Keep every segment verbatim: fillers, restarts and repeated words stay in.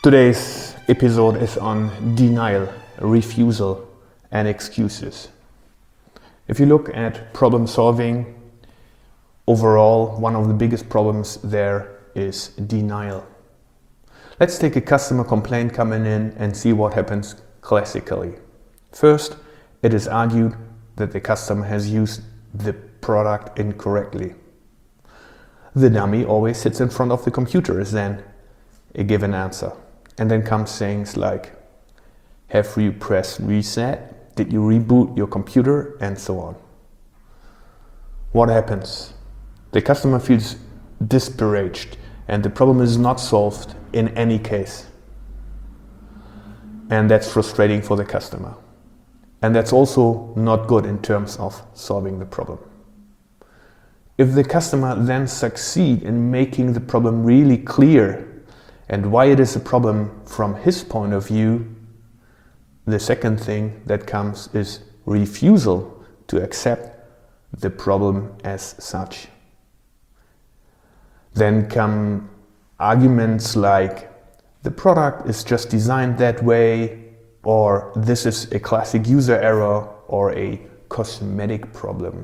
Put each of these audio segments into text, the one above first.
Today's episode is on denial, refusal, and excuses. If you look at problem solving, overall, one of the biggest problems there is denial. Let's take a customer complaint coming in and see what happens classically. First, it is argued that the customer has used the product incorrectly. The dummy always sits in front of the computer is then a given answer. And then comes things like, have you pressed reset? Did you reboot your computer? And so on. What happens? The customer feels disparaged and the problem is not solved in any case. And that's frustrating for the customer. And that's also not good in terms of solving the problem. If the customer then succeeds in making the problem really clear and why it is a problem from his point of view, the second thing that comes is refusal to accept the problem as such. Then come arguments like, the product is just designed that way, or this is a classic user error or a cosmetic problem.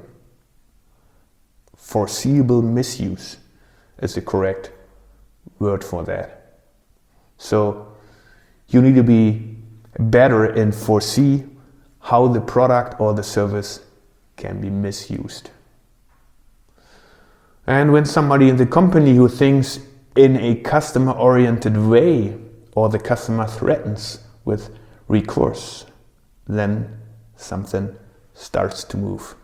Foreseeable misuse is the correct word for that. So you need to be better and foresee how the product or the service can be misused. And when somebody in the company who thinks in a customer-oriented way or the customer threatens with recourse, then something starts to move.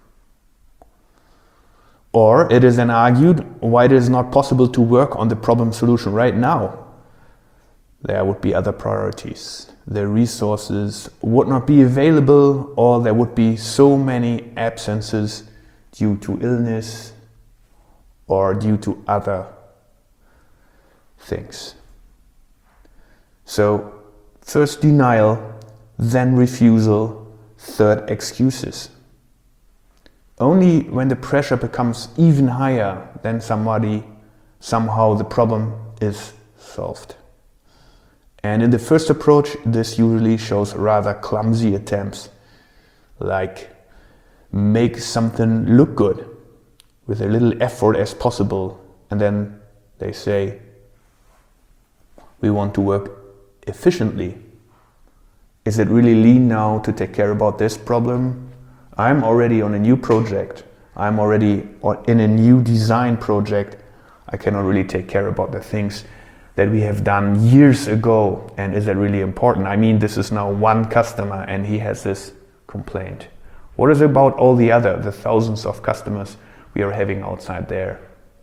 Or it is then argued why it is not possible to work on the problem solution right now. There would be other priorities. The resources would not be available, or there would be so many absences due to illness or due to other things. So first denial, then refusal, third excuses. Only when the pressure becomes even higher, then somebody, somehow the problem is solved. And in the first approach, this usually shows rather clumsy attempts, like make something look good with a little effort as possible, and then they say, we want to work efficiently. Is it really lean now to take care about this problem? I'm already on a new project. I'm already in a new design project. I cannot really take care about the things that we have done years ago, and is that really important? I mean, this is now one customer and he has this complaint. What is about all the other, the thousands of customers we are having outside there?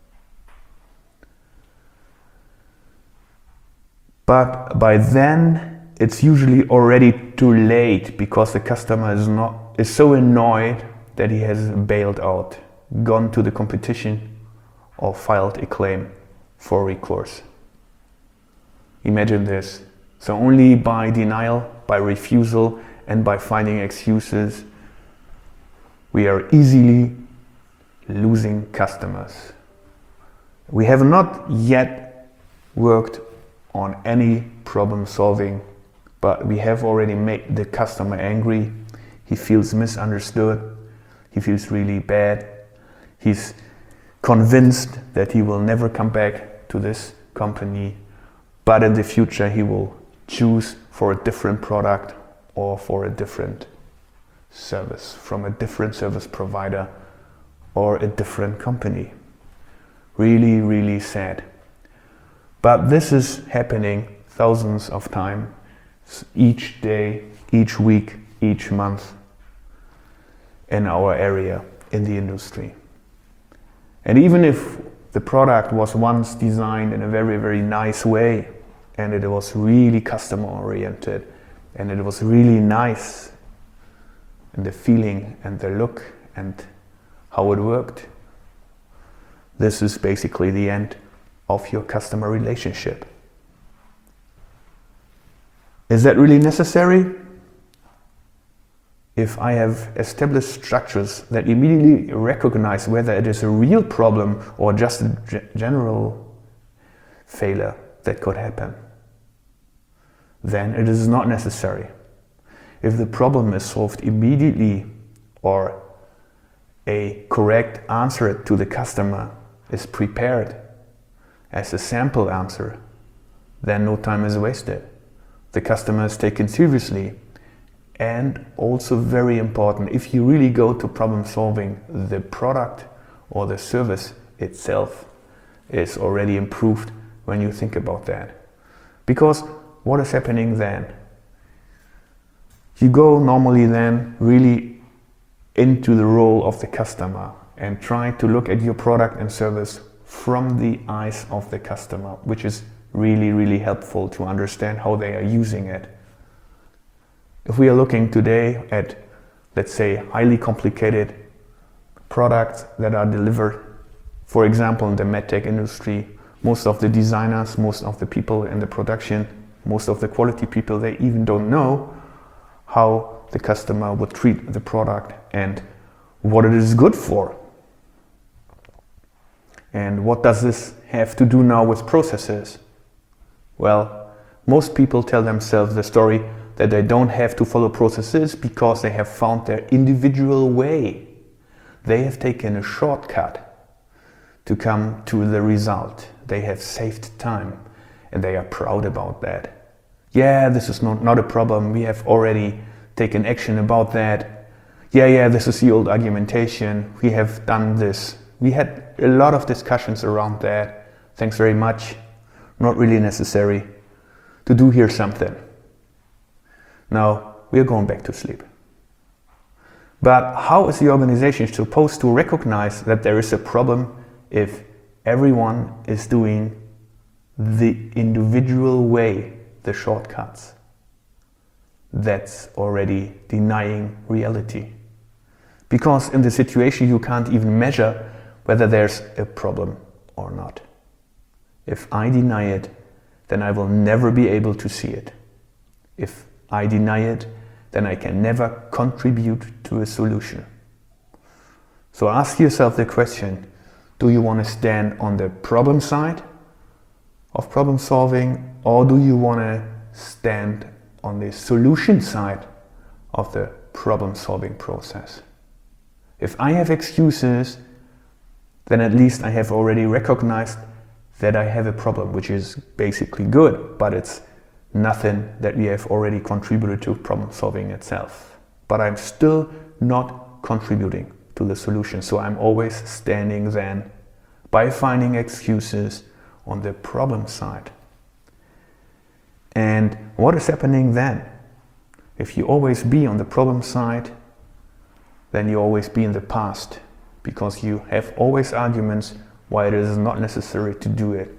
But by then, it's usually already too late because the customer is not is so annoyed that he has bailed out, gone to the competition, or filed a claim for recourse. Imagine this. So only by denial, by refusal, and by finding excuses, we are easily losing customers. We have not yet worked on any problem solving, but we have already made the customer angry. He feels misunderstood. He feels really bad. He's convinced that he will never come back to this company, but in the future he will choose for a different product or for a different service from a different service provider or a different company. Really, really sad. But this is happening thousands of times each day, each week, each month in our area, in the industry. And even if the product was once designed in a very, very nice way, and it was really customer oriented, and it was really nice, and the feeling and the look and how it worked, this is basically the end of your customer relationship. Is that really necessary? If I have established structures that immediately recognize whether it is a real problem or just a g- general failure that could happen, then it is not necessary. If the problem is solved immediately or a correct answer to the customer is prepared as a sample answer, then no time is wasted. The customer is taken seriously. And also very important, if you really go to problem solving, the product or the service itself is already improved when you think about that. Because what is happening then? You go normally then really into the role of the customer and try to look at your product and service from the eyes of the customer, which is really, really helpful to understand how they are using it. If we are looking today at, let's say, highly complicated products that are delivered, for example, in the medtech industry, most of the designers, most of the people in the production, most of the quality people, they even don't know how the customer would treat the product and what it is good for. And what does this have to do now with processes? Well, most people tell themselves the story that they don't have to follow processes because they have found their individual way. They have taken a shortcut to come to the result. They have saved time and they are proud about that. Yeah, this is not, not a problem. We have already taken action about that. Yeah, yeah, this is the old argumentation. We have done this. We had a lot of discussions around that. Thanks very much. Not really necessary to do here something. Now we are going back to sleep. But how is the organization supposed to recognize that there is a problem if everyone is doing the individual way, the shortcuts? That's already denying reality. Because in the situation you can't even measure whether there's a problem or not. If I deny it, then I will never be able to see it. If I deny it, then I can never contribute to a solution. So ask yourself the question, do you want to stand on the problem side of problem solving, or do you want to stand on the solution side of the problem solving process? If I have excuses, then at least I have already recognized that I have a problem, which is basically good, but it's nothing that we have already contributed to problem solving itself. But I'm still not contributing to the solution. So I'm always standing then by finding excuses on the problem side. And what is happening then? If you always be on the problem side, then you always be in the past, because you have always arguments why it is not necessary to do it.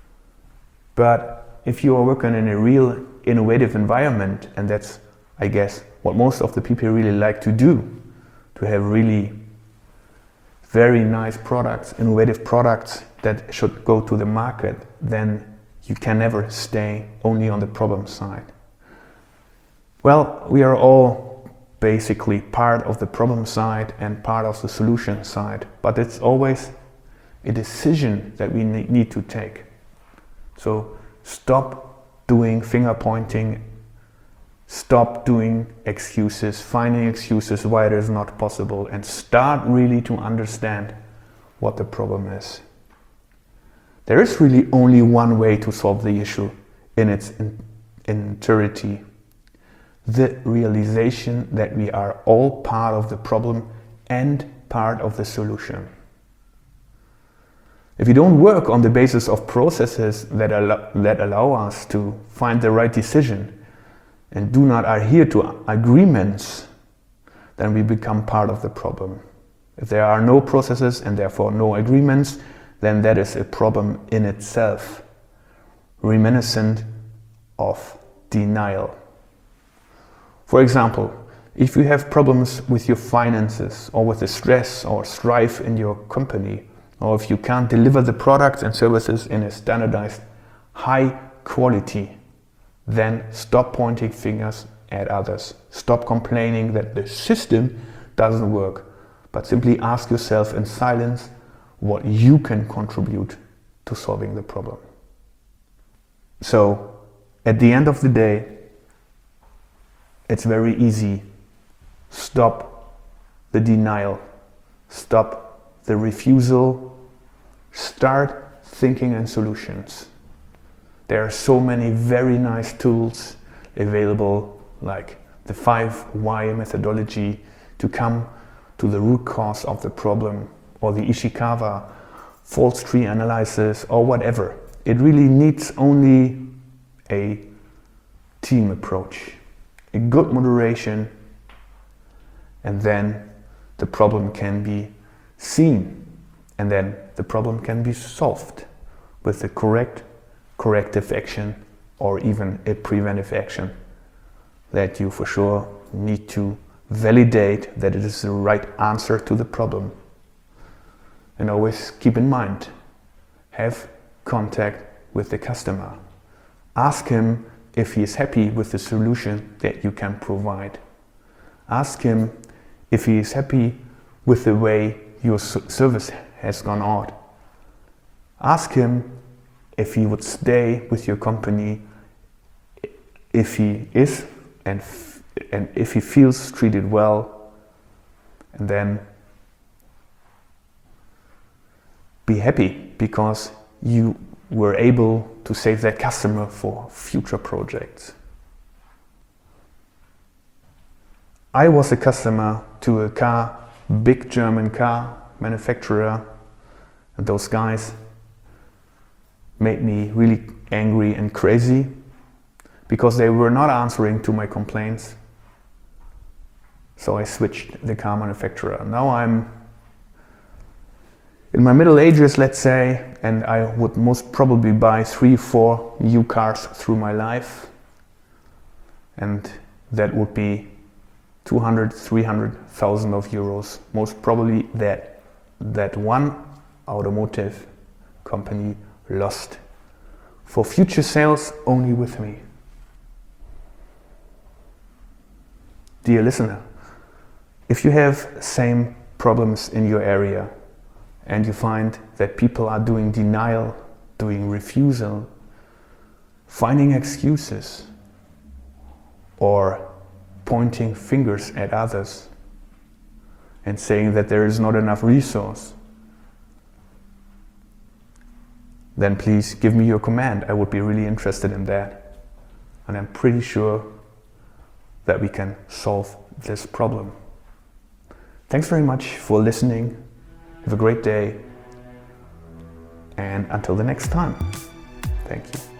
But if you are working in a real innovative environment, and that's, I guess, what most of the people really like to do, to have really very nice products, innovative products that should go to the market, then you can never stay only on the problem side. Well, we are all basically part of the problem side and part of the solution side, but it's always a decision that we need to take. So stop doing finger pointing, stop doing excuses, finding excuses why it is not possible, and start really to understand what the problem is. There is really only one way to solve the issue in its entirety. The realization that we are all part of the problem and part of the solution. If you don't work on the basis of processes that allow, that allow us to find the right decision and do not adhere to agreements, then we become part of the problem. If there are no processes and therefore no agreements, then that is a problem in itself, reminiscent of denial. For example, if you have problems with your finances or with the stress or strife in your company, or if you can't deliver the products and services in a standardized high quality, then stop pointing fingers at others. Stop complaining that the system doesn't work, but simply ask yourself in silence what you can contribute to solving the problem. So, at the end of the day, it's very easy. Stop the denial. Stop the refusal. Start thinking in solutions. There are so many very nice tools available, like the five why methodology to come to the root cause of the problem, or the Ishikawa false tree analysis, or whatever. It really needs only a team approach, a good moderation, and then the problem can be seen, and then the problem can be solved with the correct corrective action, or even a preventive action that you for sure need to validate that it is the right answer to the problem. And always keep in mind, have contact with the customer. Ask him if he is happy with the solution that you can provide. Ask him if he is happy with the way your service has gone out. Ask him if he would stay with your company if he is and, f- and if he feels treated well. And then be happy because you were able to save that customer for future projects. I was a customer to a car, big German car manufacturer, and those guys made me really angry and crazy because they were not answering to my complaints. So I switched the car manufacturer. Now I'm in my middle ages, let's say, and I would most probably buy three, four new cars through my life. And that would be two hundred, three hundred thousand of euros. Most probably that, that one automotive company lost for future sales only with me. Dear listener, if you have same problems in your area and you find that people are doing denial, doing refusal, finding excuses, or pointing fingers at others and saying that there is not enough resource, then please give me your command. I would be really interested in that. And I'm pretty sure that we can solve this problem. Thanks very much for listening. Have a great day. And until the next time. Thank you.